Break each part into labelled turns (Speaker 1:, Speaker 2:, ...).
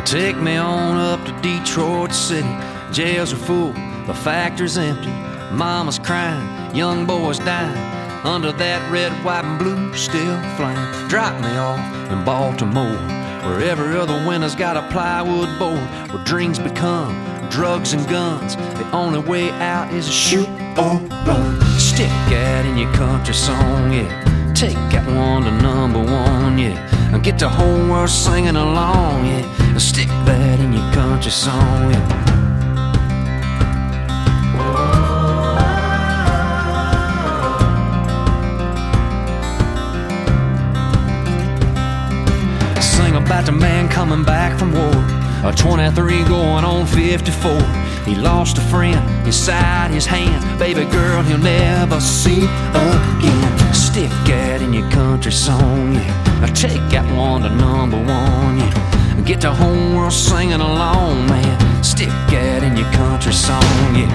Speaker 1: Take me on up to Detroit City. Jails are full, the factory's empty. Mama's crying, young boys dying. Under that red, white, and blue still flying. Drop me off in Baltimore, where every other winter's got a plywood board, where dreams become drugs and guns. The only way out is to shoot or run. Stick that in your country song, yeah. Take that one to #1, yeah. And get the whole world singing along, yeah. And stick that in your country song, yeah. Sing about the man coming back from war, a 23 going on 54. He lost a friend inside his hand, baby girl he'll never see again. Stick that in your country song, yeah. Now take that one to #1, yeah. And get the whole world singing along, man. Stick that in your country song, yeah.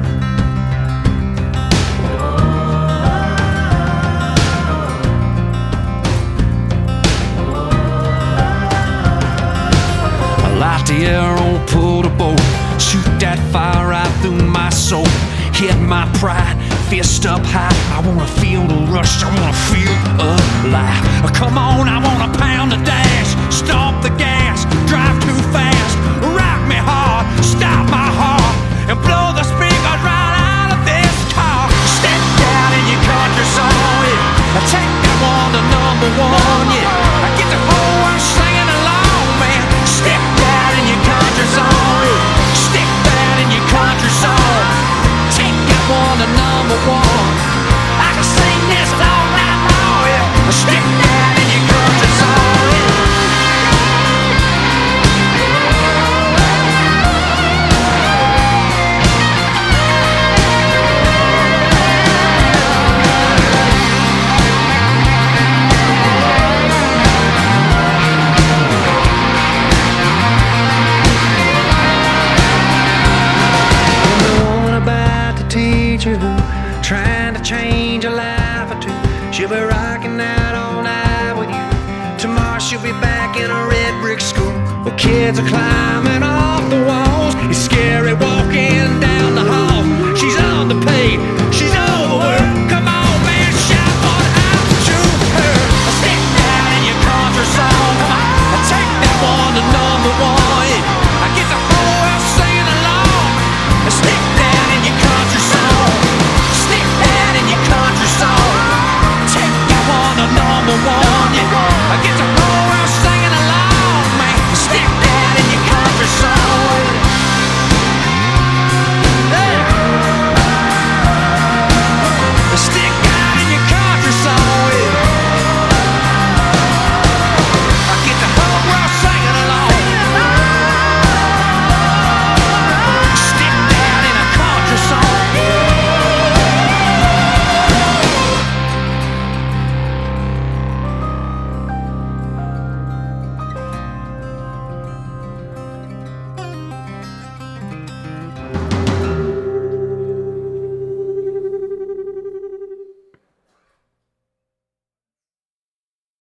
Speaker 1: Light the arrow, pull the bow, shoot that fire right through my soul. Hit my pride, fist up high. I wanna feel the rush, I wanna feel alive. Come on, I wanna pound the dash, stomp the gas, drive too fast. Rock me hard, stop my heart, and blow the speakers right out of this car. Step down in your country song, yeah. Take that one to #1, yeah. I get the whole world singing along, man. Step down in your country song, yeah. Stick that in your country song. Take that one to #1. I can sing this all night long, yeah. Stick that in your country song, yeah. Teacher who trying to change a life or two. She'll be rocking out all night with you. Tomorrow she'll be back in a red brick school where kids are climbing off the walls. It's scary walking